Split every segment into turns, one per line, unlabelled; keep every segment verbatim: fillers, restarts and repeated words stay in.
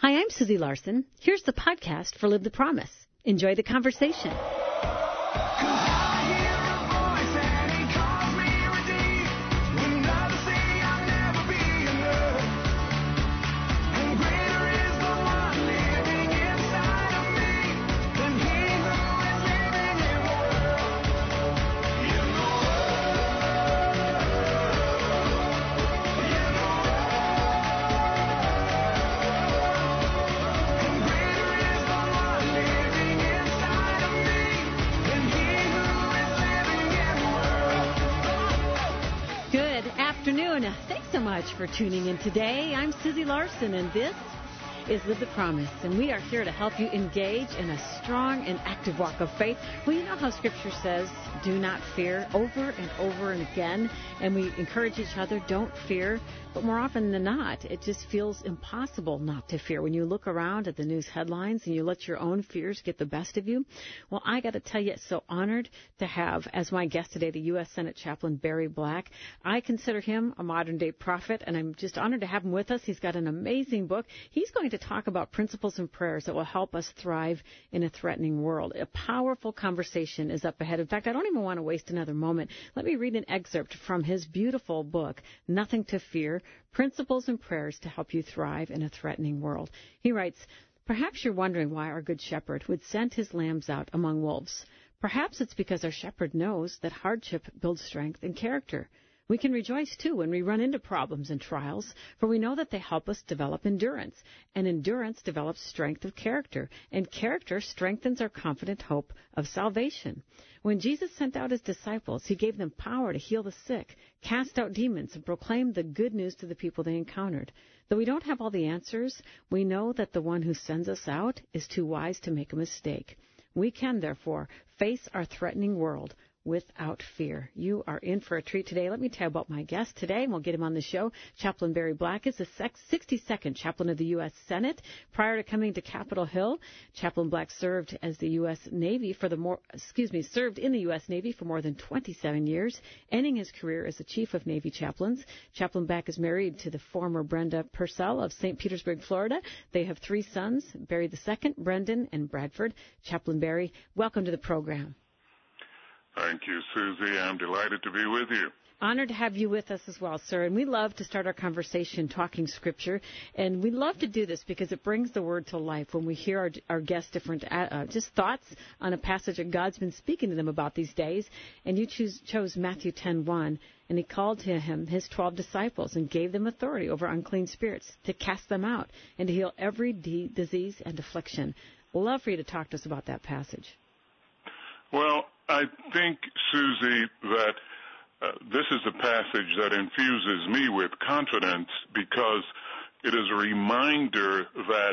Hi, I'm Susie Larson. Here's the podcast for Live the Promise. Enjoy the conversation. Afternoon. Thanks so much for tuning in today. I'm Susie Larson, and this is Live the Promise, and we are here to help you engage in a strong and active walk of faith. Well, you know how Scripture says, do not fear, over and over and again, and we encourage each other, don't fear. But more often than not, it just feels impossible not to fear. When you look around at the news headlines and you let your own fears get the best of you, well, I got to tell you, it's so honored to have as my guest today the U S Senate Chaplain Barry Black. I consider him a modern-day prophet, and I'm just honored to have him with us. He's got an amazing book. He's going to talk about principles and prayers that will help us thrive in a threatening world. A powerful conversation is up ahead. In fact, I don't even want to waste another moment. Let me read an excerpt from his beautiful book, Nothing to Fear, Principles and Prayers to Help You Thrive in a Threatening World. He writes, perhaps you're wondering why our Good Shepherd would send his lambs out among wolves. Perhaps it's because our shepherd knows that hardship builds strength and character. We can rejoice, too, when we run into problems and trials, for we know that they help us develop endurance, and endurance develops strength of character, and character strengthens our confident hope of salvation. When Jesus sent out his disciples, he gave them power to heal the sick, cast out demons, and proclaim the good news to the people they encountered. Though we don't have all the answers, we know that the one who sends us out is too wise to make a mistake. We can, therefore, face our threatening world without fear. You are in for a treat today. Let me tell you about my guest today, and we'll get him on the show. Chaplain Barry Black is the sixty-second chaplain of the U S Senate. Prior to coming to Capitol Hill, Chaplain Black served as the U S Navy for the more, excuse me, served in the U S Navy for more than twenty-seven years, ending his career as the Chief of Navy Chaplains. Chaplain Black is married to the former Brenda Purcell of Saint Petersburg, Florida. They have three sons, Barry the Second, Brendan, and Bradford. Chaplain Barry, welcome to the program.
Thank you, Susie. I'm delighted to be with you.
Honored to have you with us as well, sir. And we love to start our conversation talking Scripture. And we love to do this because it brings the Word to life when we hear our, our guests' different uh, just thoughts on a passage that God's been speaking to them about these days. And you choose, chose Matthew ten one, and he called to him his twelve disciples and gave them authority over unclean spirits to cast them out and to heal every de- disease and affliction. Love for you to talk to us about that passage.
Well, I think, Susie, that uh, this is a passage that infuses me with confidence because it is a reminder that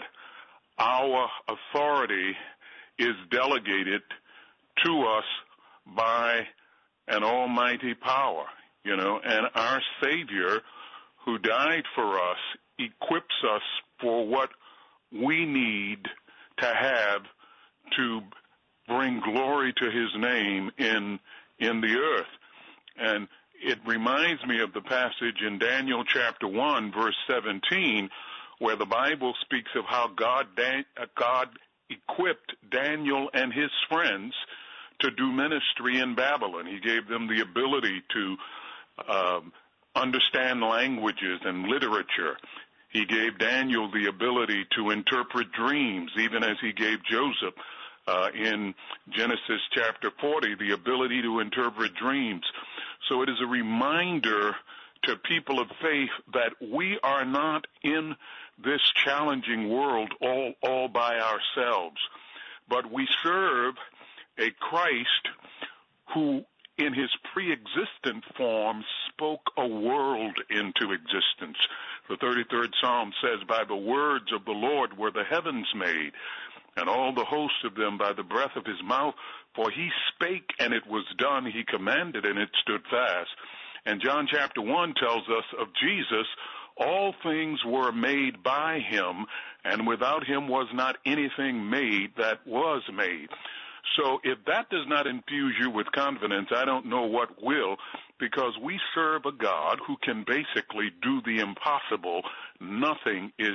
our authority is delegated to us by an almighty power, you know, and our Savior who died for us equips us for what we need to have to bring glory to his name in in the earth. And it reminds me of the passage in Daniel chapter one, verse seventeen, where the Bible speaks of how God, Dan, God equipped Daniel and his friends to do ministry in Babylon. He gave them the ability to um, understand languages and literature. He gave Daniel the ability to interpret dreams, even as he gave Joseph Uh, in Genesis chapter forty, the ability to interpret dreams. So it is a reminder to people of faith that we are not in this challenging world all, all by ourselves, but we serve a Christ who in his pre-existent form spoke a world into existence. The thirty-third Psalm says, by the words of the Lord were the heavens made, and all the hosts of them by the breath of his mouth. For he spake, and it was done. He commanded, and it stood fast. And John chapter one tells us of Jesus, all things were made by him, and without him was not anything made that was made. So if that does not infuse you with confidence, I don't know what will, because we serve a God who can basically do the impossible. Nothing is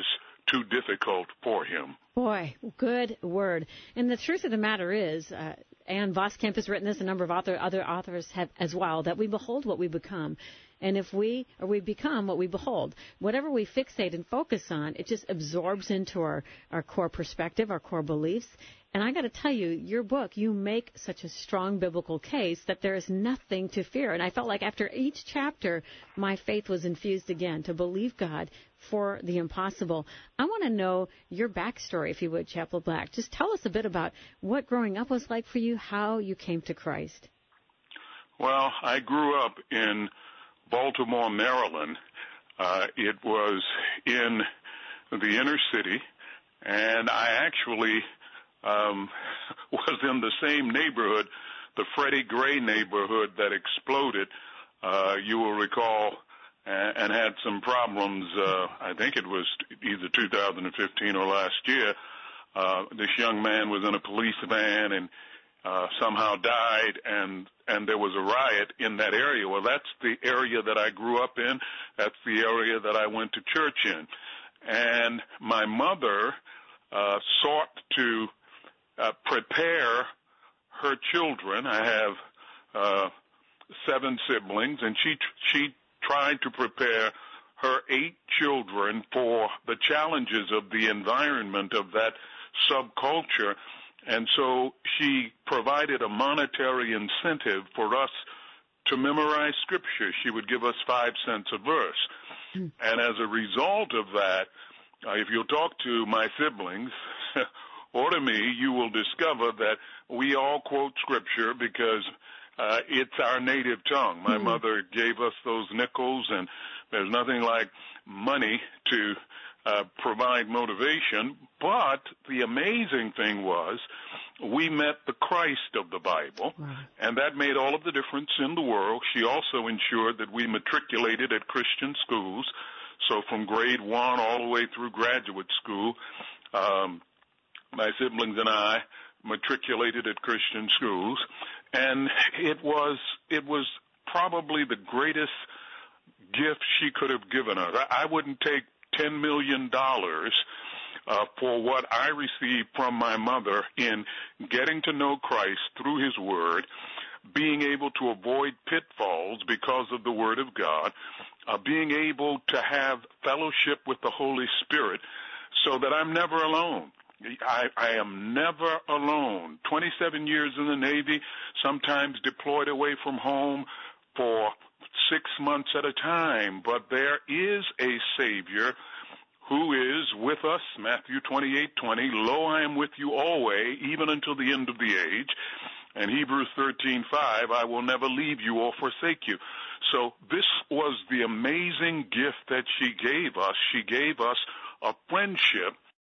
too difficult for him.
Boy, good word. And the truth of the matter is, uh, Ann Voskamp has written this, a number of author, other authors have as well, that we behold what we become. And if we, or we become what we behold, whatever we fixate and focus on, it just absorbs into our, our core perspective, our core beliefs. And I got to tell you, your book, you make such a strong biblical case that there is nothing to fear. And I felt like after each chapter, my faith was infused again to believe God for the impossible. I want to know your backstory, if you would, Chaplain Black. Just tell us a bit about what growing up was like for you, how you came to Christ.
Well, I grew up in Baltimore, Maryland. Uh, it was in the inner city, and I actually um, was in the same neighborhood, the Freddie Gray neighborhood that exploded, uh, you will recall, and, and had some problems. Uh, I think it was either two thousand fifteen or last year. Uh, this young man was in a police van and uh, somehow died, and and there was a riot in that area. Well, that's the area that I grew up in. That's the area that I went to church in. And my mother uh, sought to uh, prepare her children. I have uh, seven siblings, and she she tried to prepare her eight children for the challenges of the environment of that subculture. And so she provided a monetary incentive for us to memorize Scripture. She would give us five cents a verse. Mm. And as a result of that, uh, if you'll talk to my siblings or to me, you will discover that we all quote Scripture because uh, it's our native tongue. My mm. mother gave us those nickels, and there's nothing like money to Uh, provide motivation. But the amazing thing was we met the Christ of the Bible, wow. and that made all of the difference in the world. She also ensured that we matriculated at Christian schools, so from grade one all the way through graduate school, um, my siblings and I matriculated at Christian schools, and it was it was probably the greatest gift she could have given us. I, I wouldn't take ten million dollars uh, for what I received from my mother in getting to know Christ through His Word, being able to avoid pitfalls because of the Word of God, uh, being able to have fellowship with the Holy Spirit so that I'm never alone. I, I am never alone. twenty-seven years in the Navy, sometimes deployed away from home for six months at a time, but there is a Savior who is with us, Matthew twenty-eight twenty, lo, I am with you always, even until the end of the age, and Hebrews thirteen five, I will never leave you or forsake you. So this was the amazing gift that she gave us. She gave us a friendship,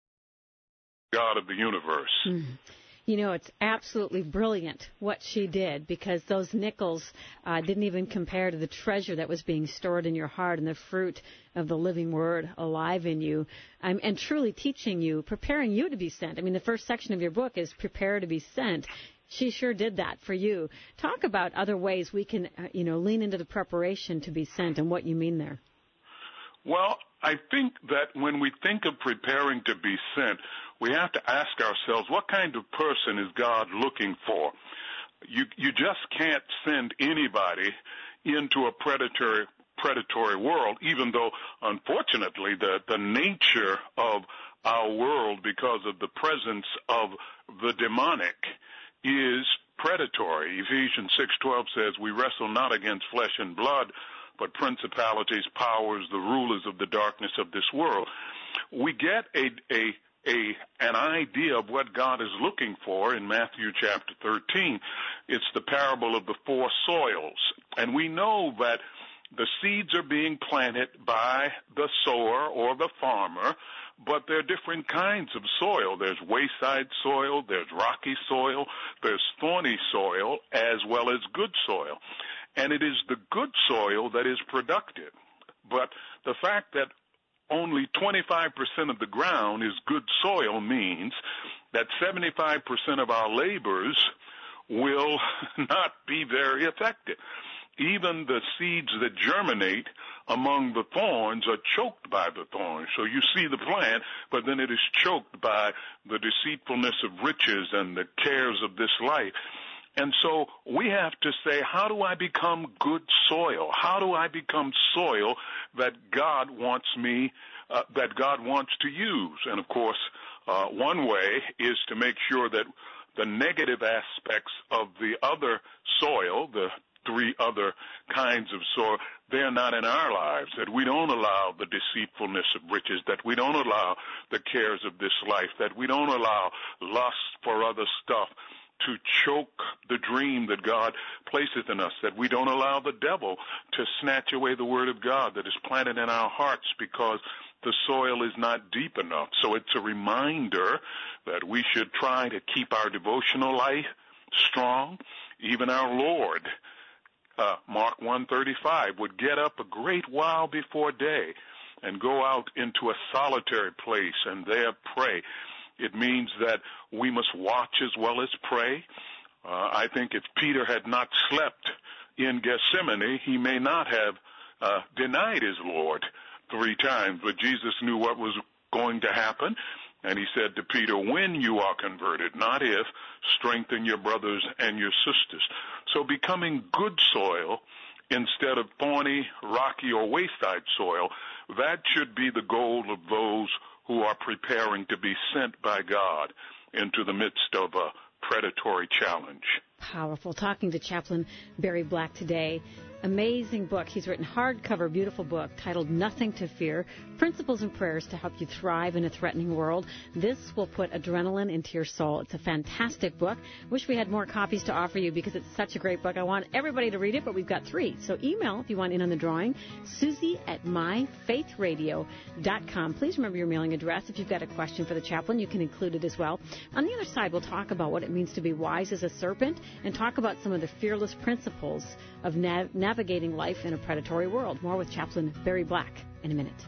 God of the universe.
Mm. You know, it's absolutely brilliant what she did, because those nickels uh, didn't even compare to the treasure that was being stored in your heart and the fruit of the living Word alive in you, um, and truly teaching you, preparing you to be sent. I mean, the first section of your book is prepare to be sent. She sure did that for you. Talk about other ways we can, uh, you know, lean into the preparation to be sent and what you mean there.
Well, I think that when we think of preparing to be sent, we have to ask ourselves, what kind of person is God looking for? You you just can't send anybody into a predatory predatory world, even though, unfortunately, the, the nature of our world, because of the presence of the demonic, is predatory. Ephesians six twelve says, we wrestle not against flesh and blood, but principalities, powers, the rulers of the darkness of this world. We get a a A, an idea of what God is looking for in Matthew chapter thirteen. It's the parable of the four soils. And we know that the seeds are being planted by the sower or the farmer, but there are different kinds of soil. There's wayside soil, there's rocky soil, there's thorny soil, as well as good soil. And it is the good soil that is productive. But the fact that only twenty-five percent of the ground is good soil means that seventy-five percent of our labors will not be very effective. Even the seeds that germinate among the thorns are choked by the thorns. So you see the plant, but then it is choked by the deceitfulness of riches and the cares of this life. And so we have to say, how do I become good soil? How do I become soil that God wants me, uh, that God wants to use? And of course, uh, one way is to make sure that the negative aspects of the other soil, the three other kinds of soil, they're not in our lives, that we don't allow the deceitfulness of riches, that we don't allow the cares of this life, that we don't allow lust for other stuff to choke the dream that God places in us, that we don't allow the devil to snatch away the word of God that is planted in our hearts because the soil is not deep enough. So it's a reminder that we should try to keep our devotional life strong. Even our Lord, uh, Mark one thirty-five, would get up a great while before day and go out into a solitary place and there pray. It means that we must watch as well as pray. Uh, I think if Peter had not slept in Gethsemane, he may not have uh, denied his Lord three times, but Jesus knew what was going to happen, and he said to Peter, when you are converted, not if, strengthen your brothers and your sisters. So becoming good soil instead of thorny, rocky, or wayside soil, that should be the goal of those who are preparing to be sent by God into the midst of a predatory challenge.
Powerful. Talking to Chaplain Barry Black today. Amazing book. He's written hardcover, beautiful book titled Nothing to Fear, Principles and Prayers to Help You Thrive in a Threatening World. This will put adrenaline into your soul. It's a fantastic book. Wish we had more copies to offer you because it's such a great book. I want everybody to read it, but we've got three. So email if you want in on the drawing, Susie at my faith radio dot com. Please remember your mailing address. If you've got a question for the chaplain, you can include it as well. On the other side, we'll talk about what it means to be wise as a serpent and talk about some of the fearless principles of nav- navigating life in a predatory world. More with Chaplain Barry Black in a minute.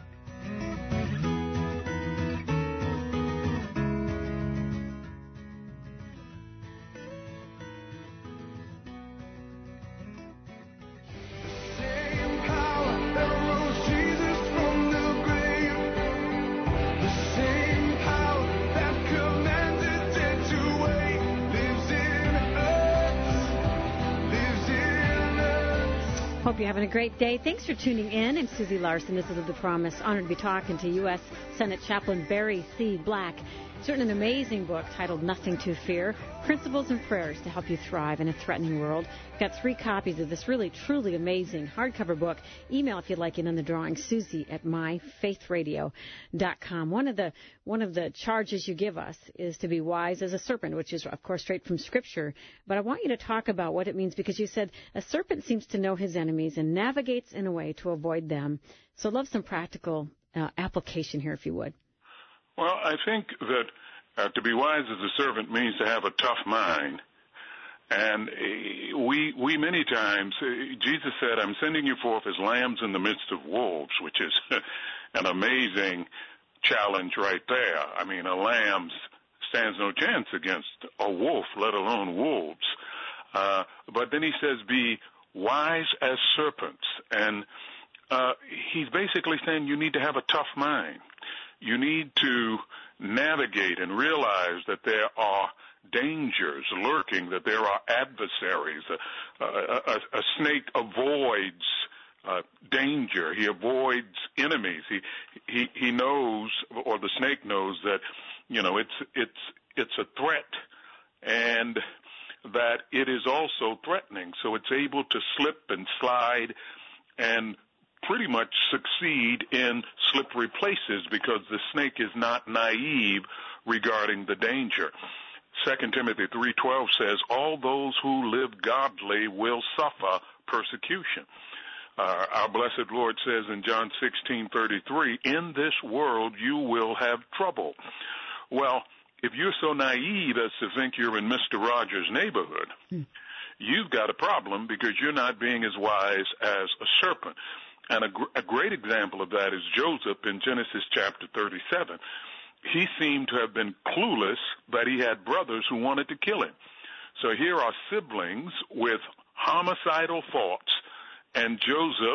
Hope you're having a great day. Thanks for tuning in. I'm Susie Larson. This is The Promise. Honored to be talking to U S Senate Chaplain Barry C. Black. He's written an amazing book titled Nothing to Fear, Principles and Prayers to Help You Thrive in a Threatening World. We've got three copies of this really, truly amazing hardcover book. Email if you'd like it in the drawing, Susie at my faith radio dot com. One of the one of the charges you give us is to be wise as a serpent, which is, of course, straight from Scripture. But I want you to talk about what it means, because you said a serpent seems to know his enemies and navigates in a way to avoid them. So I'd love some practical uh, application here, if you would.
Well, I think that uh, to be wise as a servant means to have a tough mind. And uh, we we many times, uh, Jesus said, I'm sending you forth as lambs in the midst of wolves, which is an amazing challenge right there. I mean, a lamb stands no chance against a wolf, let alone wolves. Uh, but then he says, be wise as serpents. And uh, he's basically saying you need to have a tough mind. You need to navigate and realize that there are dangers lurking, that there are adversaries. A, a, a, a snake avoids uh, danger. He avoids enemies. He, he he knows, or the snake knows, that you know it's it's it's a threat, and that it is also threatening. So it's able to slip and slide and pretty much succeed in slippery places because the snake is not naive regarding the danger. Second Timothy three twelve says, all those who live godly will suffer persecution. Uh, our blessed Lord says in John sixteen thirty-three, in this world you will have trouble. Well, if you're so naive as to think you're in Mister Rogers' neighborhood, hmm. you've got a problem because you're not being as wise as a serpent. And a, gr- a great example of that is Joseph in Genesis chapter thirty-seven. He seemed to have been clueless that he had brothers who wanted to kill him. So here are siblings with homicidal thoughts, and Joseph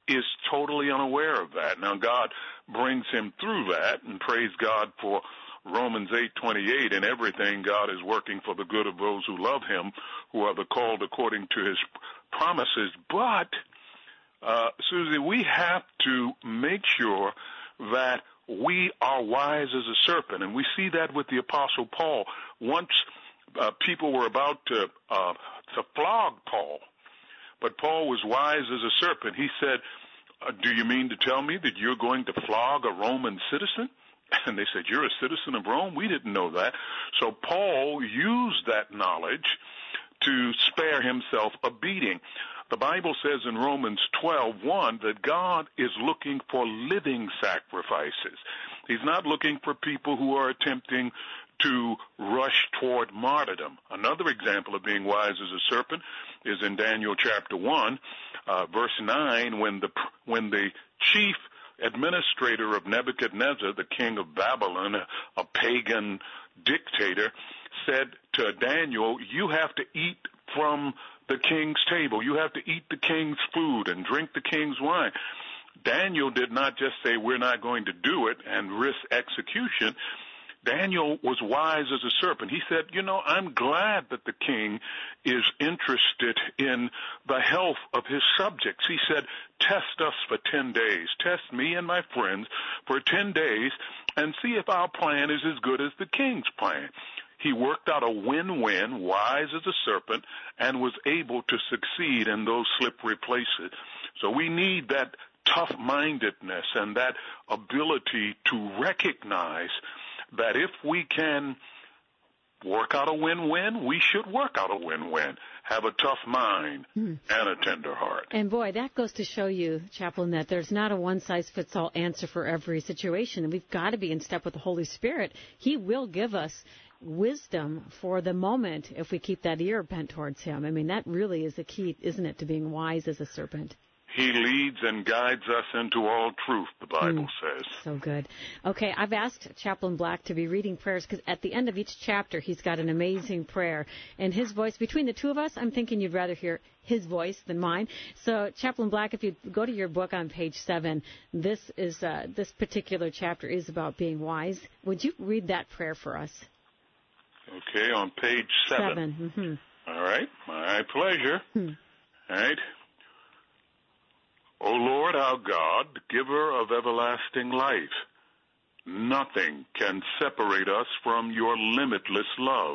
is totally unaware of that. Now, God brings him through that, and praise God for Romans eight twenty-eight, in everything God is working for the good of those who love him, who are the called according to his promises. But, uh, Susie, we have to make sure that we are wise as a serpent, and we see that with the Apostle Paul. Once uh, people were about to, uh, to flog Paul, but Paul was wise as a serpent. He said, uh, do you mean to tell me that you're going to flog a Roman citizen? And they said, you're a citizen of Rome? We didn't know that. So Paul used that knowledge to spare himself a beating. The Bible says in Romans twelve one that God is looking for living sacrifices. He's not looking for people who are attempting to rush toward martyrdom. Another example of being wise as a serpent is in Daniel chapter one, uh, verse nine, when the when the chief administrator of Nebuchadnezzar, the king of Babylon, a, a pagan dictator, said to Daniel, you have to eat from the king's table. You have to eat the king's food and drink the king's wine. Daniel did not just say, we're not going to do it and risk execution. Daniel was wise as a serpent. He said, you know, I'm glad that the king is interested in the health of his subjects. He said, test us for ten days. Test me and my friends for ten days and see if our plan is as good as the king's plan. He worked out a win-win, wise as a serpent, and was able to succeed in those slippery places. So we need that tough-mindedness and that ability to recognize that if we can work out a win-win, we should work out a win-win. Have a tough mind mm. and a tender heart.
And boy, that goes to show you, Chaplain, that there's not a one-size-fits-all answer for every situation. We've got to be in step with the Holy Spirit. He will give us wisdom for the moment if we keep that ear bent towards him. I mean, that really is the key, isn't it, to being wise as a serpent?
He leads and guides us into all truth, the Bible mm, says.
So good. Okay, I've asked Chaplain Black to be reading prayers because at the end of each chapter, he's got an amazing prayer. And his voice, between the two of us, I'm thinking you'd rather hear his voice than mine. So, Chaplain Black, if you go to your book on page seven, this is uh, this particular chapter is about being wise. Would you read that prayer for us?
Okay, on page seven.
Seven. Mm-hmm.
All right, my pleasure. Hmm. All right. O Lord our God, giver of everlasting life, nothing can separate us from your limitless love.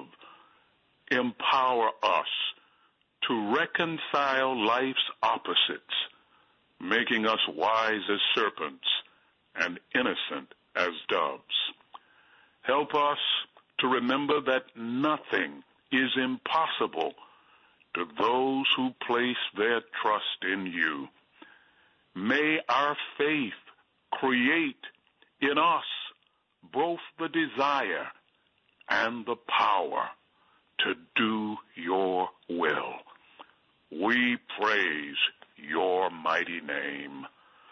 Empower us to reconcile life's opposites, making us wise as serpents and innocent as doves. Help us to remember that nothing is impossible to those who place their trust in you. May our faith create in us both the desire and the power to do your will. We praise your mighty name.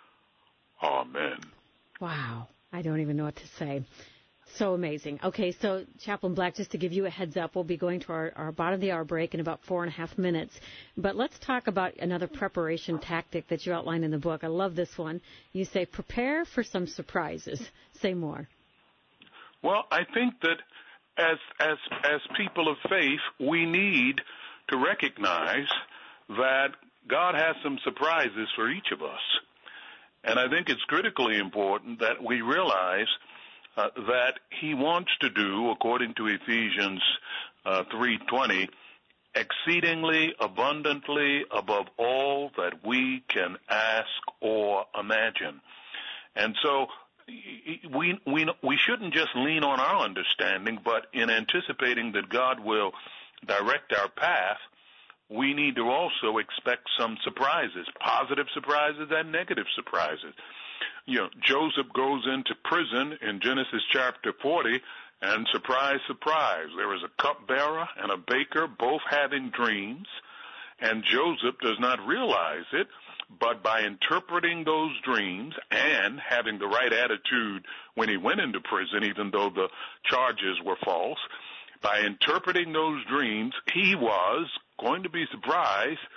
Amen.
Wow. I don't even know what to say. So amazing. Okay, so Chaplain Black, just to give you a heads up, we'll be going to our, our bottom of the hour break in about four and a half minutes. But let's talk about another preparation tactic that you outline in the book. I love this one. You say, prepare for some surprises. Say more.
Well, I think that as as as people of faith, we need to recognize that God has some surprises for each of us. And I think it's critically important that we realize Uh, that he wants to do, according to Ephesians uh, three twenty, exceedingly abundantly above all that we can ask or imagine. And so we we we shouldn't just lean on our understanding, but in anticipating that God will direct our path, we need to also expect some surprises, positive surprises and negative surprises. You know, Joseph goes into prison in Genesis chapter forty, and surprise, surprise, there is a cupbearer and a baker both having dreams, and Joseph does not realize it, but by interpreting those dreams and having the right attitude when he went into prison, even though the charges were false, by interpreting those dreams, he was going to be surprised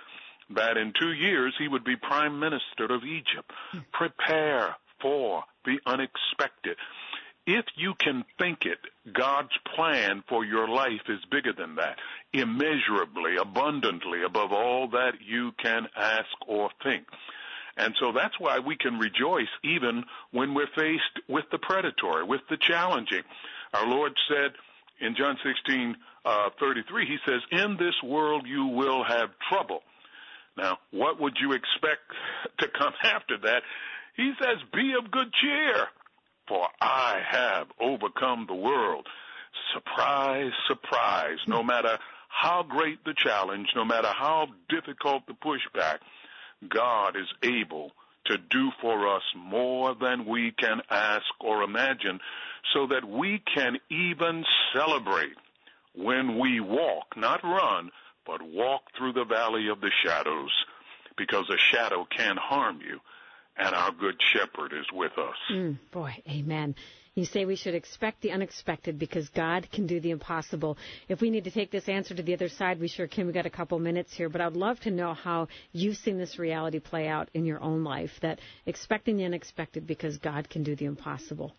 that in two years he would be prime minister of Egypt. Prepare for the unexpected. If you can think it, God's plan for your life is bigger than that, immeasurably, abundantly, above all that you can ask or think. And so that's why we can rejoice even when we're faced with the predatory, with the challenging. Our Lord said in John sixteen thirty-three, he says, in this world you will have trouble. Now, what would you expect to come after that? He says, be of good cheer, for I have overcome the world. Surprise, surprise, no matter how great the challenge, no matter how difficult the pushback, God is able to do for us more than we can ask or imagine, so that we can even celebrate when we walk, not run, but walk through the valley of the shadows, because a shadow can harm you, and our good shepherd is with us.
Mm, boy, amen. You say we should expect the unexpected because God can do the impossible. If we need to take this answer to the other side, we sure can. We've got a couple minutes here, but I'd love to know how you've seen this reality play out in your own life, that expecting the unexpected because God can do the impossible.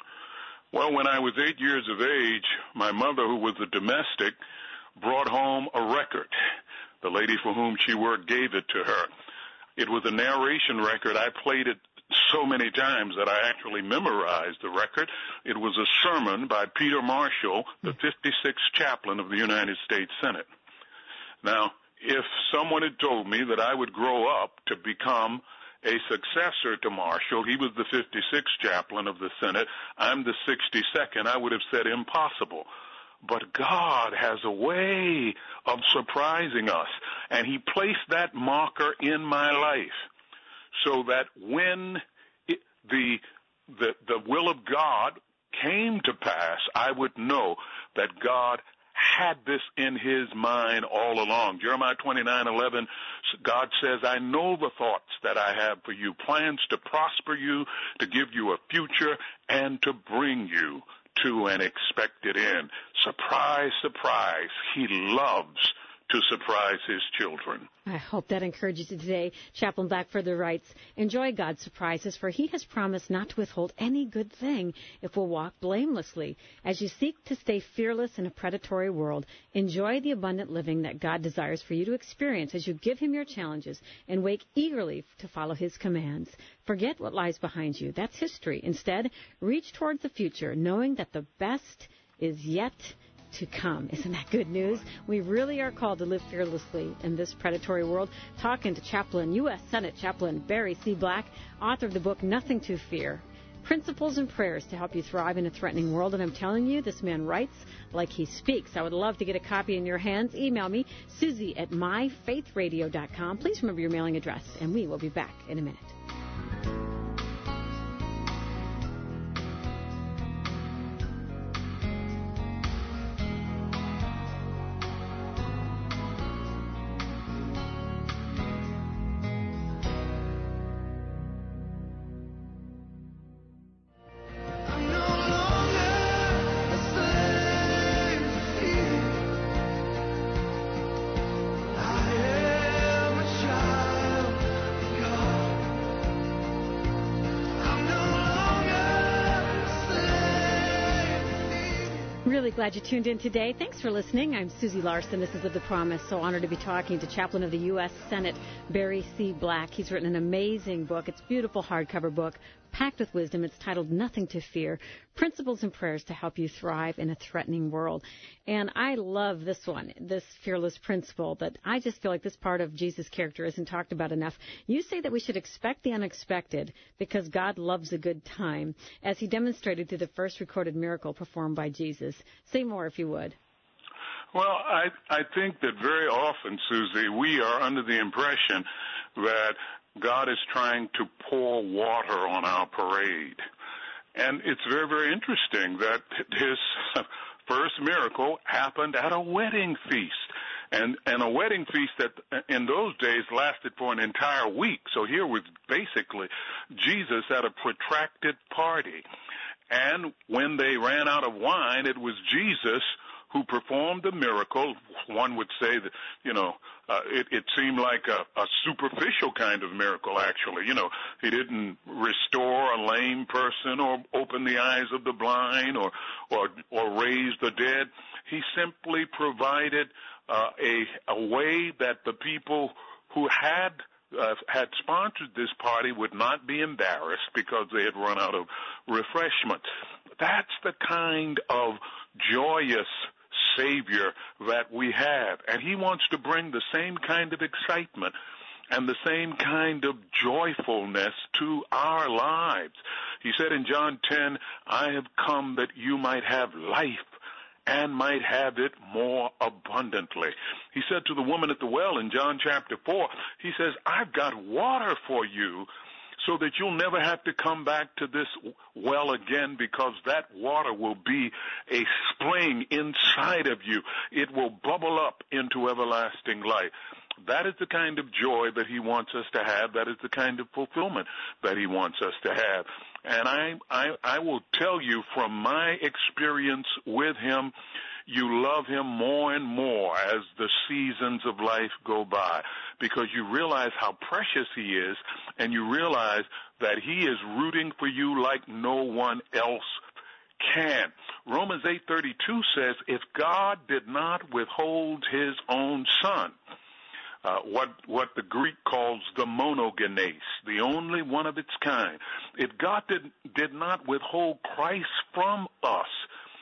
Well, when I was eight years of age, my mother, who was a domestic, brought home a record. The lady for whom she worked gave it to her. It was a narration record. I played it so many times that I actually memorized the record. It was a sermon by Peter Marshall, the fifty-sixth chaplain of the United States Senate. Now, if someone had told me that I would grow up to become a successor to Marshall, he was the fifty-sixth chaplain of the Senate, I'm the sixty-second, I would have said impossible. But God has a way of surprising us, and he placed that marker in my life so that when it, the, the, the will of God came to pass, I would know that God had this in his mind all along. Jeremiah twenty-nine eleven, God says, I know the thoughts that I have for you, plans to prosper you, to give you a future, and to bring you to an expected end. Surprise, surprise, he loves to surprise his children.
I hope that encourages you today. Chaplain Black further writes, enjoy God's surprises, for he has promised not to withhold any good thing if we'll walk blamelessly. As you seek to stay fearless in a predatory world, enjoy the abundant living that God desires for you to experience as you give him your challenges and wake eagerly to follow his commands. Forget what lies behind you. That's history. Instead, reach towards the future, knowing that the best is yet to come. Isn't that good news? We really are called to live fearlessly in this predatory world. Talking to Chaplain, U S Senate Chaplain Barry C. Black, author of the book Nothing to Fear, Principles and Prayers to Help You Thrive in a Threatening World. And I'm telling you, this man writes like he speaks. I would love to get a copy in your hands. Email me, Susie at my faith radio dot com. Please remember your mailing address, and we will be back in a minute. Really glad you tuned in today. Thanks for listening. I'm Susie Larson. This is Live the Promise. So honored to be talking to Chaplain of the U S Senate, Barry C. Black. He's written an amazing book. It's a beautiful hardcover book, packed with wisdom. It's titled Nothing to Fear, Principles and Prayers to Help You Thrive in a Threatening World. And I love this one, this fearless principle, that I just feel like this part of Jesus' character isn't talked about enough. You say that we should expect the unexpected because God loves a good time, as he demonstrated through the first recorded miracle performed by Jesus. Say more if you would.
Well, I, I think that very often, Susie, we are under the impression that God is trying to pour water on our parade. And it's very, very interesting that his first miracle happened at a wedding feast. And, and a wedding feast that in those days lasted for an entire week. So here was basically Jesus at a protracted party. And when they ran out of wine, it was Jesus who performed the miracle. One would say that, you know, uh, it, it seemed like a, a superficial kind of miracle, actually. You know, he didn't restore a lame person or open the eyes of the blind or, or, or raise the dead. He simply provided uh, a, a way that the people who had Uh, had sponsored this party would not be embarrassed because they had run out of refreshment. That's the kind of joyous Savior that we have. And he wants to bring the same kind of excitement and the same kind of joyfulness to our lives. He said in John ten, I have come that you might have life and might have it more abundantly. He said to the woman at the well in John chapter four, he says, I've got water for you so that you'll never have to come back to this well again, because that water will be a spring inside of you. It will bubble up into everlasting life. That is the kind of joy that he wants us to have. That is the kind of fulfillment that he wants us to have. And I, I, I will tell you from my experience with him, you love him more and more as the seasons of life go by, because you realize how precious he is, and you realize that he is rooting for you like no one else can. Romans eight thirty-two says, if God did not withhold his own son, Uh, what what the Greek calls the monogenes, the only one of its kind. If God did, did not withhold Christ from us,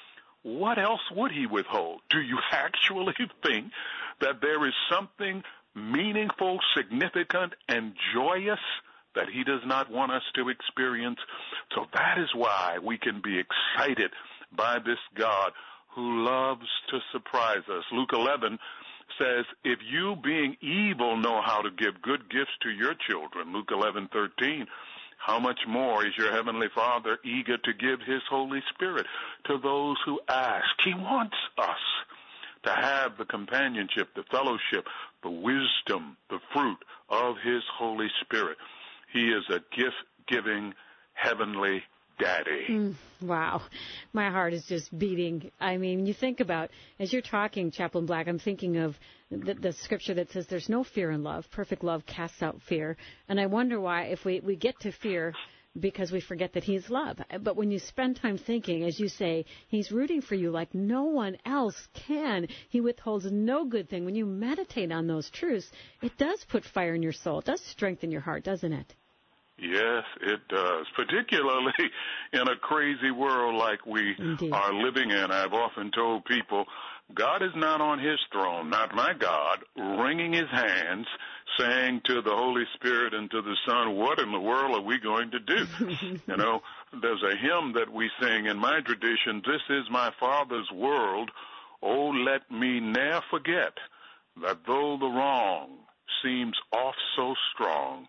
what else would he withhold? Do you actually think that there is something meaningful, significant, and joyous that he does not want us to experience? So that is why we can be excited by this God who loves to surprise us. Luke eleven says, if you being evil know how to give good gifts to your children, Luke eleven thirteen, how much more is your heavenly Father eager to give his Holy Spirit to those who ask? He wants us to have the companionship, the fellowship, the wisdom, the fruit of his Holy Spirit. He is a gift-giving heavenly Daddy.
Mm, wow. My heart is just beating. I mean, you think about, as you're talking, Chaplain Black, I'm thinking of the, the scripture that says there's no fear in love. Perfect love casts out fear. And I wonder why, if we, we get to fear because we forget that he's love. But when you spend time thinking, as you say, he's rooting for you like no one else can. He withholds no good thing. When you meditate on those truths, it does put fire in your soul. It does strengthen your heart, doesn't it?
Yes, it does, particularly in a crazy world like we Indeed. Are living in. I've often told people, God is not on his throne, not my God, wringing his hands, saying to the Holy Spirit and to the Son, what in the world are we going to do? You know, there's a hymn that we sing in my tradition, this is my Father's world, oh, let me ne'er forget that though the wrong seems oft so strong,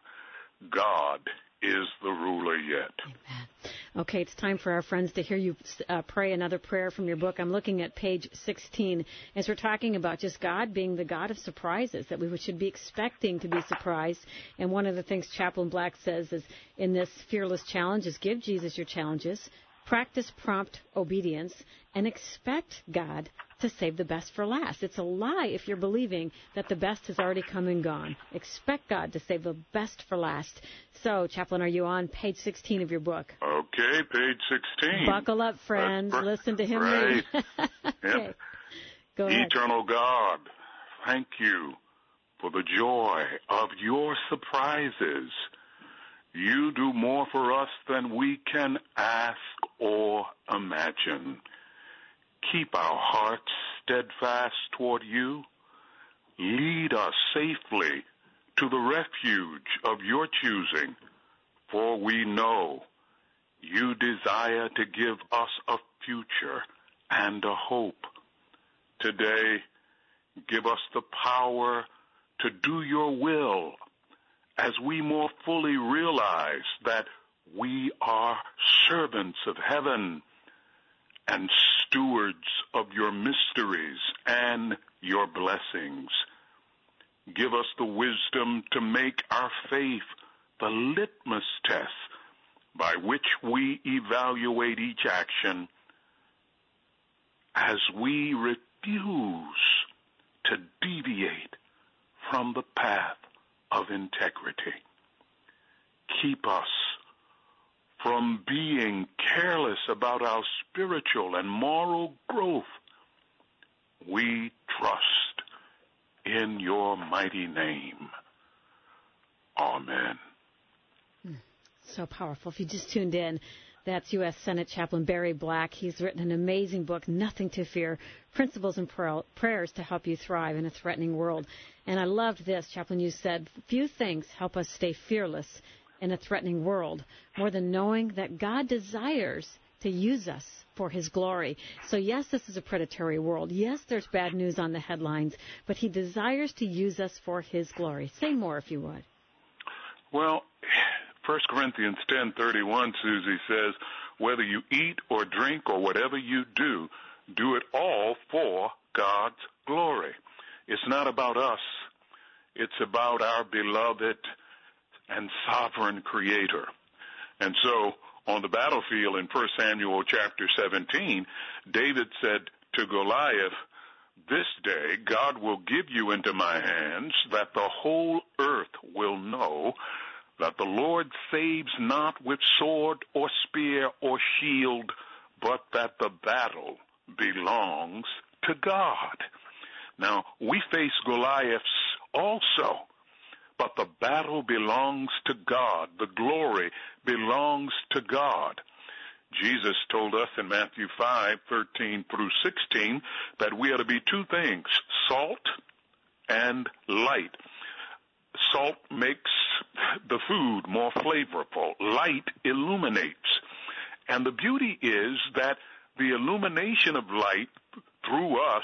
God is the ruler yet.
Amen. Okay, it's time for our friends to hear you uh, pray another prayer from your book. I'm looking at page sixteen as we're talking about just God being the God of surprises, that we should be expecting to be surprised. And one of the things Chaplain Black says is in this fearless challenge is give Jesus your challenges, practice prompt obedience, and expect God to save the best for last. It's a lie if you're believing that the best has already come and gone. Expect God to save the best for last. So, Chaplain, are you on page sixteen of your book?
Okay, page sixteen.
Buckle up, friends. Pr- Listen to him
right.
read. Okay.
Yep.
Go ahead.
Eternal God, thank you for the joy of your surprises. You do more for us than we can ask or imagine. Keep our hearts steadfast toward you. Lead us safely to the refuge of your choosing, for we know you desire to give us a future and a hope. Today, give us the power to do your will as we more fully realize that we are servants of heaven and stewards of your mysteries and your blessings. Give us the wisdom to make our faith the litmus test by which we evaluate each action as we re- refuse to deviate from the path of integrity. Keep us from being careless about our spiritual and moral growth. We trust in your mighty name. Amen.
So powerful. If you just tuned in, that's U S Senate Chaplain Barry Black. He's written an amazing book, Nothing to Fear, Principles and Prayers to Help You Thrive in a Threatening World. And I loved this, Chaplain. You said, few things help us stay fearless in a threatening world more than knowing that God desires to use us for his glory. So yes, this is a predatory world. Yes, there's bad news on the headlines, but he desires to use us for his glory. Say more if you would.
Well, First Corinthians ten thirty-one, Susie, says, whether you eat or drink or whatever you do, do it all for God's glory. It's not about us. It's about our beloved and sovereign Creator. And so on the battlefield in First Samuel chapter seventeen, David said to Goliath, this day God will give you into my hands, that the whole earth will know that the Lord saves not with sword or spear or shield, but that the battle belongs to God. Now, we face Goliaths also, but the battle belongs to God. The glory belongs to God. Jesus told us in Matthew five thirteen through sixteen that we are to be two things, salt and light. Salt makes the food more flavorful. Light illuminates. And the beauty is that the illumination of light through us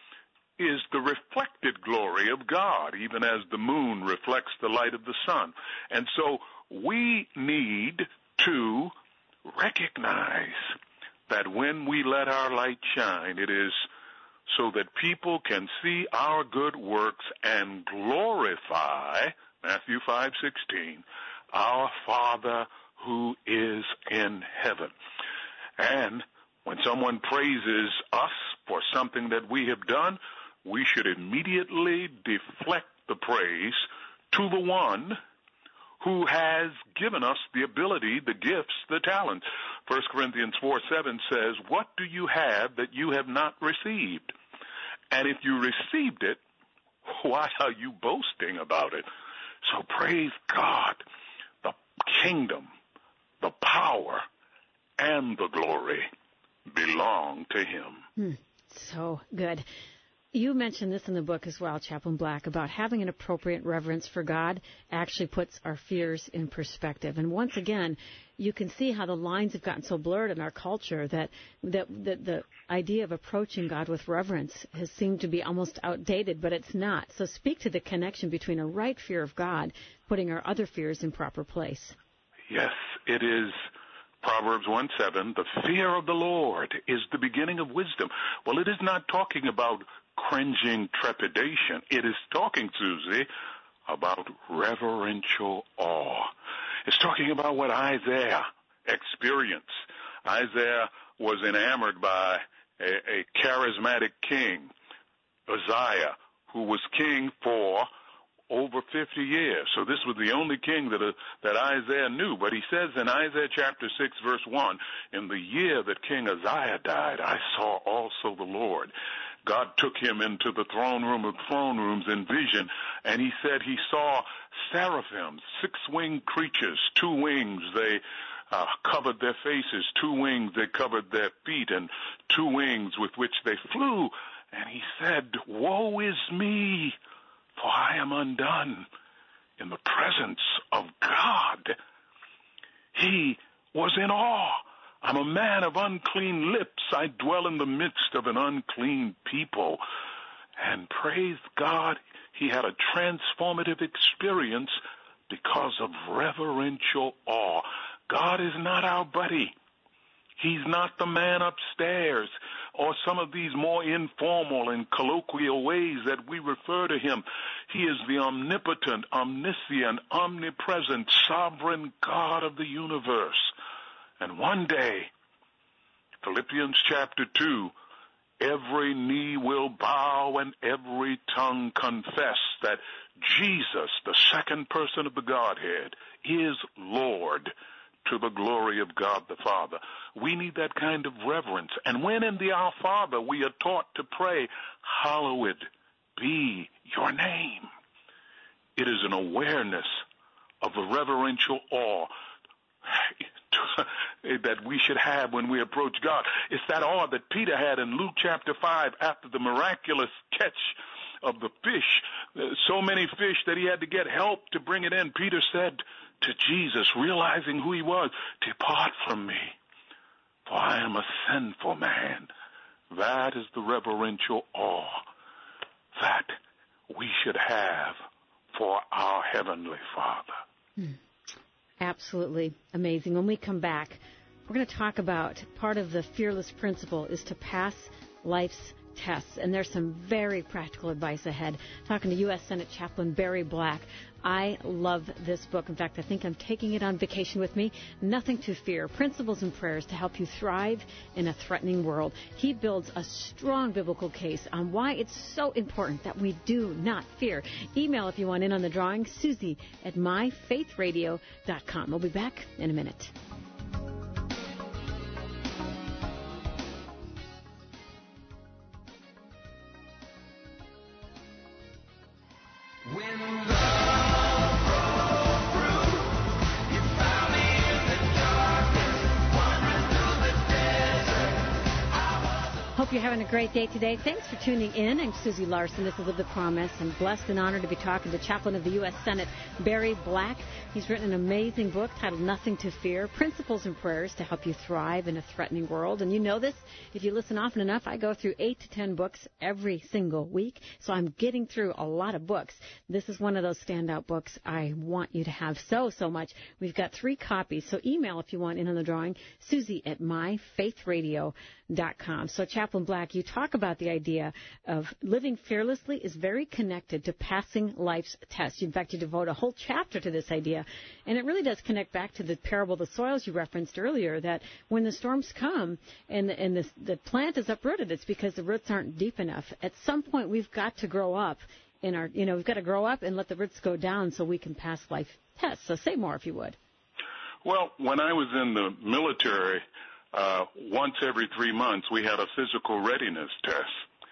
is the reflected glory of God, even as the moon reflects the light of the sun. And so we need to recognize that when we let our light shine, it is so that people can see our good works and glorify, Matthew five sixteen, our Father who is in heaven. And when someone praises us for something that we have done, we should immediately deflect the praise to the one who has given us the ability, the gifts, the talents. First Corinthians four seven says, what do you have that you have not received? And if you received it, why are you boasting about it? So praise God. The kingdom, the power, and the glory belong to him.
Hmm. So good. You mentioned this in the book as well, Chaplain Black, about having an appropriate reverence for God actually puts our fears in perspective. And once again, you can see how the lines have gotten so blurred in our culture that, that, that the idea of approaching God with reverence has seemed to be almost outdated, but it's not. So speak to the connection between a right fear of God, putting our other fears in proper place.
Yes, it is. Proverbs one seven, the fear of the Lord is the beginning of wisdom. Well, it is not talking about cringing trepidation. It is talking, Susie, about reverential awe. It's talking about what Isaiah experienced. Isaiah was enamored by a, a charismatic king, Uzziah, who was king for over fifty years. So this was the only king that uh, that Isaiah knew. But he says in Isaiah chapter six, verse one, in the year that King Uzziah died, I saw also the Lord. God took him into the throne room of throne rooms in vision, and he said he saw seraphims, six-winged creatures, two wings, they uh, covered their faces, two wings, they covered their feet, and two wings with which they flew. And he said, woe is me, for I am undone in the presence of God. He was in awe. I'm a man of unclean lips. I dwell in the midst of an unclean people. And praise God, he had a transformative experience because of reverential awe. God is not our buddy. He's not the man upstairs or some of these more informal and colloquial ways that we refer to him. He is the omnipotent, omniscient, omnipresent, sovereign God of the universe. And one day, Philippians chapter two every knee will bow and every tongue confess that Jesus, the second person of the Godhead, is Lord, to the glory of God the Father. We need that kind of reverence. And when in the Our Father we are taught to pray, hallowed be your name, it is an awareness of the reverential awe that we should have when we approach God. It's that awe that Peter had in Luke chapter five after the miraculous catch of the fish. So many fish that he had to get help to bring it in. Peter said to Jesus, realizing who he was, depart from me, for I am a sinful man. That is the reverential awe that we should have for our Heavenly Father.
Hmm. Absolutely amazing. When we come back, we're going to talk about part of the fearless principle is to pass life's tests. And there's some very practical advice ahead. Talking to U S Senate Chaplain Barry Black. I love this book. In fact, I think I'm taking it on vacation with me. Nothing to Fear, Principles and Prayers to Help You Thrive in a Threatening World. He builds a strong biblical case on why it's so important that we do not fear. Email if you want in on the drawing, Susie at my faith radio dot com. We'll be back in a minute. Hope you're having a great day today. Thanks for tuning in. I'm Susie Larson. This is Live the Promise. I'm blessed and honored to be talking to Chaplain of the U S Senate, Barry Black. He's written an amazing book titled Nothing to Fear, Principles and Prayers to Help You Thrive in a Threatening World. And you know this, if you listen often enough, I go through eight to ten books every single week. So I'm getting through a lot of books. This is one of those standout books I want you to have so, so much. We've got three copies. So email if you want in on the drawing, Susie at my faith radio dot com. So Chaplain Black, you talk about the idea of living fearlessly is very connected to passing life's tests. In fact, you devote a whole chapter to this idea. And it really does connect back to the parable of the soils you referenced earlier, that when the storms come and, the, and the, the plant is uprooted, it's because the roots aren't deep enough. At some point, we've got to grow up in our, you know, we've got to grow up and let the roots go down so we can pass life tests. So say more if you would.
Well, when I was in the military, uh, once every three months, we had a physical readiness test.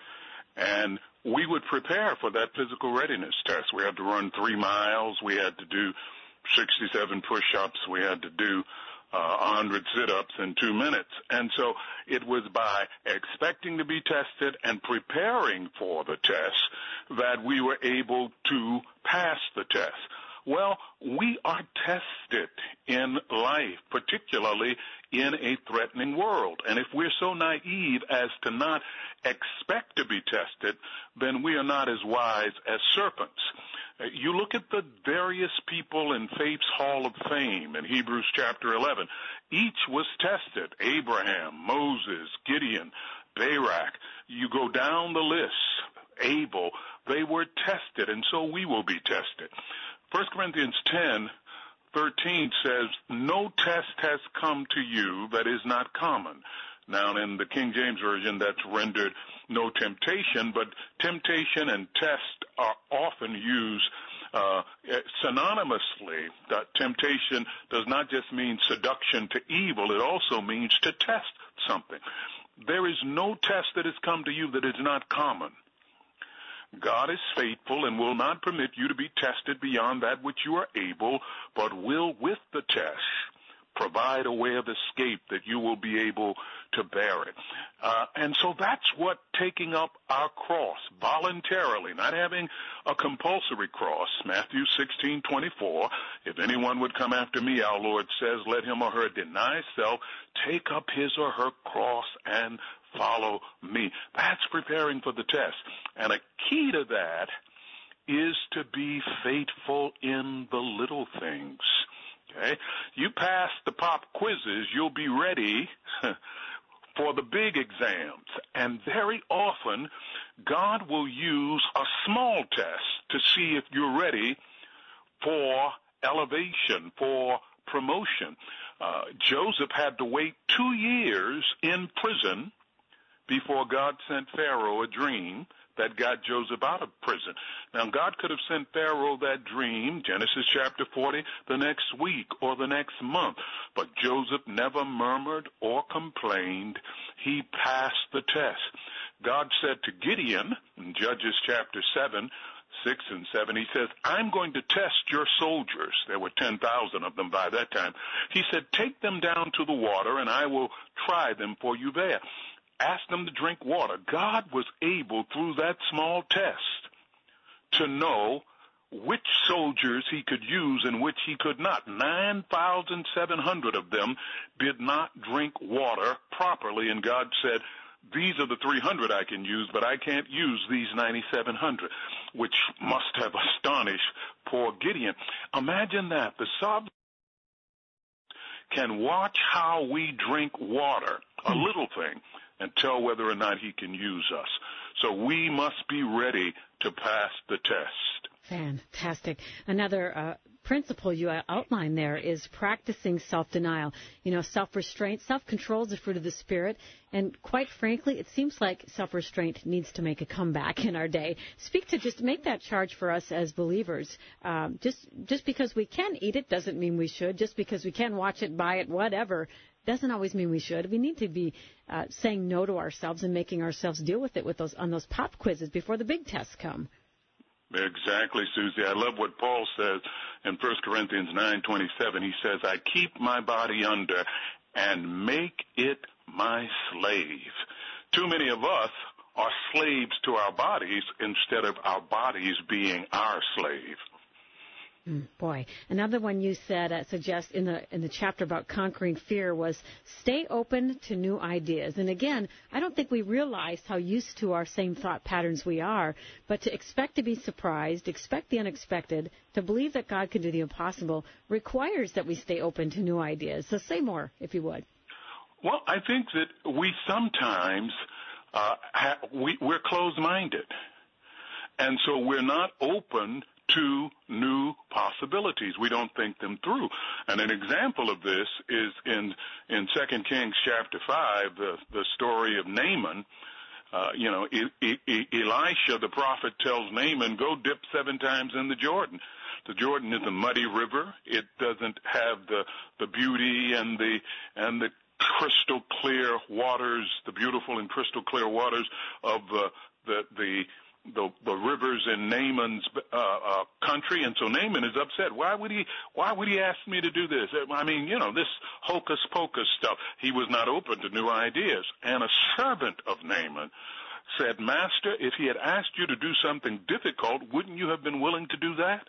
And we would prepare for that physical readiness test. We had to run three miles. We had to do sixty-seven push-ups. We had to do uh, one hundred sit-ups in two minutes. And so it was by expecting to be tested and preparing for the test that we were able to pass the test. Well, we are tested in life, particularly in a threatening world. And if we're so naive as to not expect to be tested, then we are not as wise as serpents. You look at the various people in faith's hall of fame in Hebrews chapter eleven. Each was tested. Abraham, Moses, Gideon, Barak. You go down the list. Abel. They were tested, and so we will be tested. First Corinthians ten thirteen says, no test has come to you that is not common. Now, in the King James Version, that's rendered no temptation, but temptation and test are often used uh, synonymously. That temptation does not just mean seduction to evil, it also means to test something. There is no test that has come to you that is not common. God is faithful and will not permit you to be tested beyond that which you are able, but will, with the test, provide a way of escape that you will be able to bear it. Uh, and so that's what taking up our cross voluntarily, not having a compulsory cross, Matthew sixteen twenty-four, if anyone would come after me, our Lord says, let him or her deny self, take up his or her cross and follow me. That's preparing for the test. And a key to that is to be faithful in the little things. Okay? You pass the pop quizzes, you'll be ready for the big exams. And very often, God will use a small test to see if you're ready for elevation, for promotion. Uh, Joseph had to wait two years in prison before God sent Pharaoh a dream that got Joseph out of prison. Now, God could have sent Pharaoh that dream, Genesis chapter forty, the next week or the next month. But Joseph never murmured or complained. He passed the test. God said to Gideon in Judges chapter seven, six and seven, he says, I'm going to test your soldiers. There were ten thousand of them by that time. He said, take them down to the water, and I will try them for you there. Ask them to drink water. God was able, through that small test, to know which soldiers he could use and which he could not. nine thousand seven hundred of them did not drink water properly, and God said, these are the three hundred I can use, but I can't use these ninety-seven hundred, which must have astonished poor Gideon. Imagine that. The sovereign can watch how we drink water, a little thing, and tell whether or not he can use us. So we must be ready to pass the test.
Fantastic. Another uh, principle you outline there is practicing self-denial. You know, self-restraint, self-control is the fruit of the Spirit. And quite frankly, it seems like self-restraint needs to make a comeback in our day. Speak to just make that charge for us as believers. Um, just just because we can eat it doesn't mean we should. Just because we can watch it, buy it, whatever, doesn't always mean we should. We need to be uh, saying no to ourselves and making ourselves deal with it with those on those pop quizzes before the big tests come.
Exactly, Susie. I love what Paul says in First Corinthians nine twenty-seven. He says, I keep my body under and make it my slave. Too many of us are slaves to our bodies instead of our bodies being our slave.
Mm, boy, another one you said uh, suggests in the in the chapter about conquering fear was stay open to new ideas. And again, I don't think we realize how used to our same thought patterns we are, but to expect to be surprised, expect the unexpected, to believe that God can do the impossible requires that we stay open to new ideas. So say more, if you would.
Well, I think that we sometimes uh, ha- we, we're closed-minded, and so we're not open to new possibilities. We don't think them through. And an example of this is in in Second Kings chapter five, the the story of Naaman. Uh, you know, e- e- Elisha, the prophet, tells Naaman, go dip seven times in the Jordan. The Jordan is a muddy river. It doesn't have the the beauty and the and the crystal clear waters, the beautiful and crystal clear waters of uh, the the The, the rivers in Naaman's uh, uh, country, and so Naaman is upset. Why would he? Why would he ask me to do this? I mean, you know, this hocus pocus stuff. He was not open to new ideas. And a servant of Naaman said, "Master, if he had asked you to do something difficult, wouldn't you have been willing to do that?"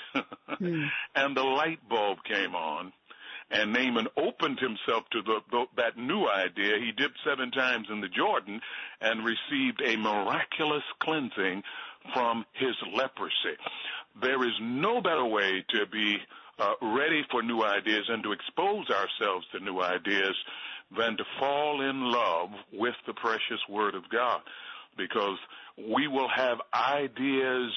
mm. And the light bulb came on. And Naaman opened himself to the, the, that new idea. He dipped seven times in the Jordan and received a miraculous cleansing from his leprosy. There is no better way to be uh, ready for new ideas and to expose ourselves to new ideas than to fall in love with the precious Word of God, because we will have ideas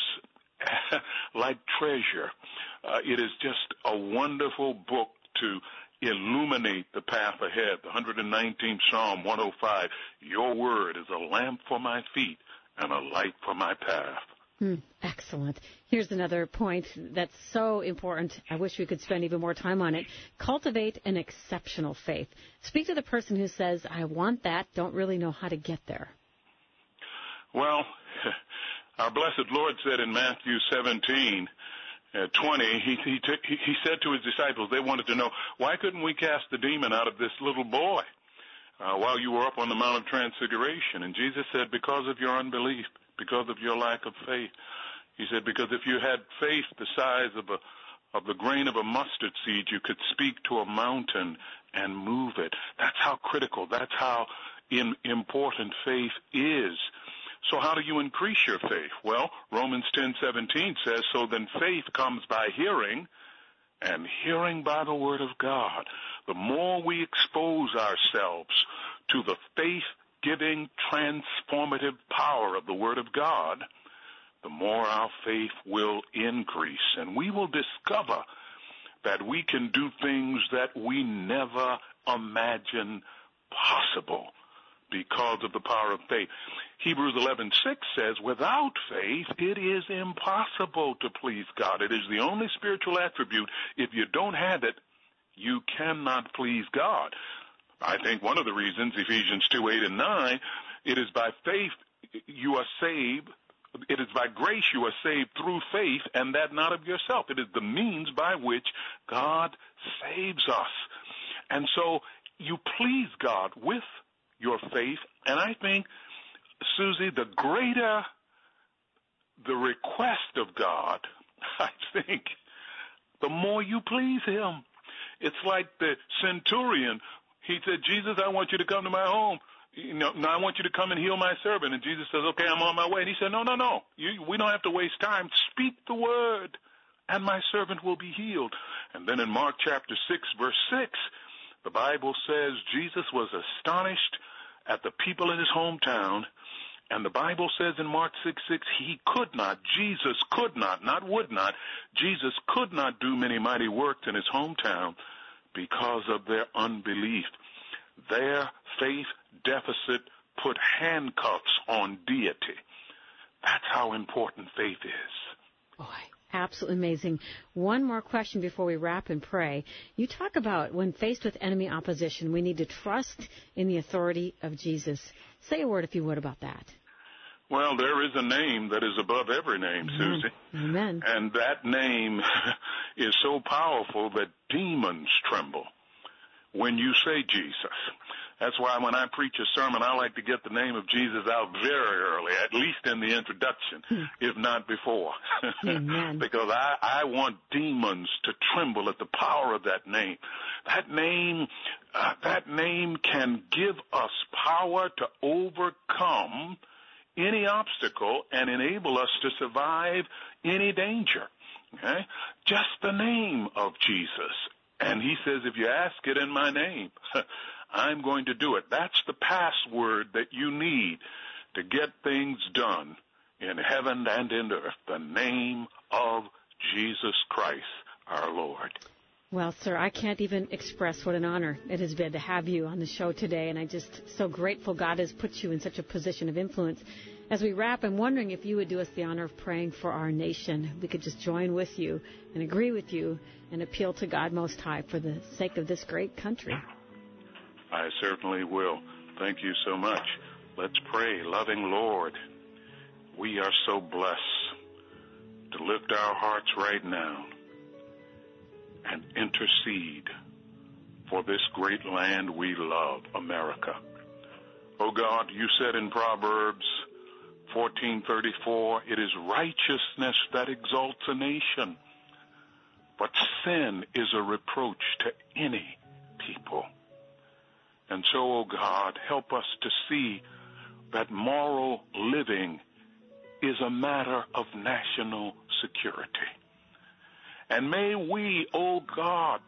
like treasure. Uh, it is just a wonderful book to illuminate the path ahead. The one hundred nineteenth Psalm, one oh five, your word is a lamp for my feet and a light for my path.
Mm, excellent. Here's another point that's so important. I wish we could spend even more time on it. Cultivate an exceptional faith. Speak to the person who says, I want that, don't really know how to get there.
Well, our blessed Lord said in Matthew seventeen, Uh, twenty, he, he, t- he said to his disciples, they wanted to know, why couldn't we cast the demon out of this little boy uh, while you were up on the Mount of Transfiguration? And Jesus said, because of your unbelief, because of your lack of faith. He said, because if you had faith the size of a of the grain of a mustard seed, you could speak to a mountain and move it. That's how critical, that's how in, important faith is. So how do you increase your faith? Well, Romans ten seventeen says, so then faith comes by hearing, and hearing by the Word of God. The more we expose ourselves to the faith-giving, transformative power of the Word of God, the more our faith will increase. And we will discover that we can do things that we never imagined possible because of the power of faith. Hebrews eleven six says, without faith, it is impossible to please God. It is the only spiritual attribute. If you don't have it, you cannot please God. I think one of the reasons, Ephesians two, eight, and nine, it is by faith you are saved. It is by grace you are saved through faith, and that not of yourself. It is the means by which God saves us. And so you please God with your faith, and I think, Susie, the greater the request of God, I think, the more you please him. It's like the centurion. He said, Jesus, I want you to come to my home. You know, now I want you to come and heal my servant. And Jesus says, okay, I'm on my way. And he said, no, no, no. You, we don't have to waste time. Speak the word, and my servant will be healed. And then in Mark chapter six, verse six, the Bible says Jesus was astonished at the people in his hometown. And the Bible says in Mark six six, he could not, Jesus could not, not would not, Jesus could not do many mighty works in his hometown because of their unbelief. Their faith deficit put handcuffs on deity. That's how important faith is.
Boy, absolutely amazing. One more question before we wrap and pray. You talk about when faced with enemy opposition, we need to trust in the authority of Jesus. Say a word, if you would, about that.
Well, there is a name that is above every name,
Amen.
Susie.
Amen.
And that name is so powerful that demons tremble when you say Jesus. That's why when I preach a sermon, I like to get the name of Jesus out very early, at least in the introduction, hmm. if not before.
Amen.
Because I, I want demons to tremble at the power of that name. That name, uh, that name can give us power to overcome any obstacle and enable us to survive any danger. Okay? Just the name of Jesus. And he says, if you ask it in my name, I'm going to do it. That's the password that you need to get things done in heaven and in earth. The name of Jesus Christ, our Lord.
Well, sir, I can't even express what an honor it has been to have you on the show today, and I'm just so grateful God has put you in such a position of influence. As we wrap, I'm wondering if you would do us the honor of praying for our nation. We could just join with you and agree with you and appeal to God Most High for the sake of this great country.
I certainly will. Thank you so much. Let's pray. Loving Lord, we are so blessed to lift our hearts right now and intercede for this great land we love, America. Oh God, you said in Proverbs fourteen thirty-four, it is righteousness that exalts a nation, but sin is a reproach to any people. And so, oh God, help us to see that moral living is a matter of national security. And may we, oh God,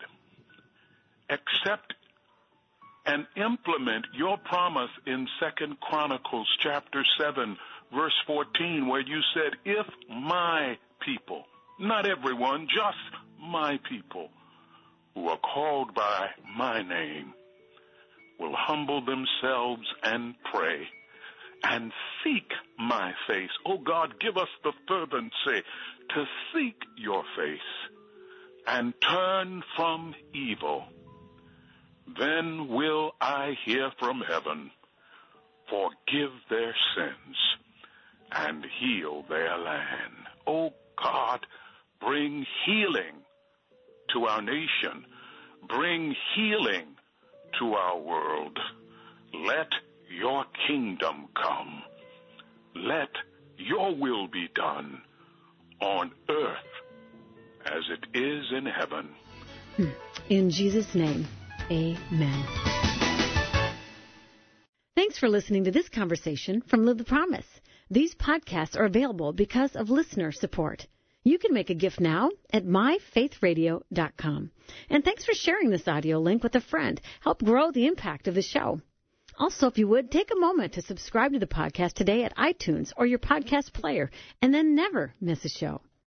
accept and implement your promise in Second Chronicles chapter seven, verse fourteen, where you said, if my people, not everyone, just my people, who are called by my name, will humble themselves and pray and seek my face. Oh God, give us the fervency to seek your face and turn from evil. Then will I hear from heaven, forgive their sins, and heal their land. Oh God, bring healing to our nation. Bring healing to our world. Let your kingdom come. Let your will be done on earth as it is in heaven.
In Jesus' name, amen. Thanks for listening to this conversation from Live the Promise. These podcasts are available because of listener support. You can make a gift now at my faith radio dot com. And thanks for sharing this audio link with a friend. Help grow the impact of the show. Also, if you would, take a moment to subscribe to the podcast today at iTunes or your podcast player, and then never miss a show.